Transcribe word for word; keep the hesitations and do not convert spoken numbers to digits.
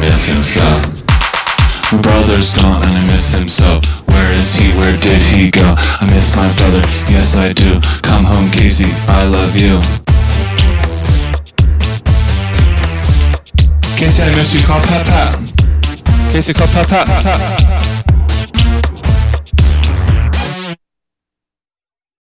miss him so. My brother's gone and I miss him so. Where is he? Where did he go? I miss my brother, yes I do. Come home Casey, I love you. Casey, I miss you, call Pat Pat. Casey, call Pat Pat.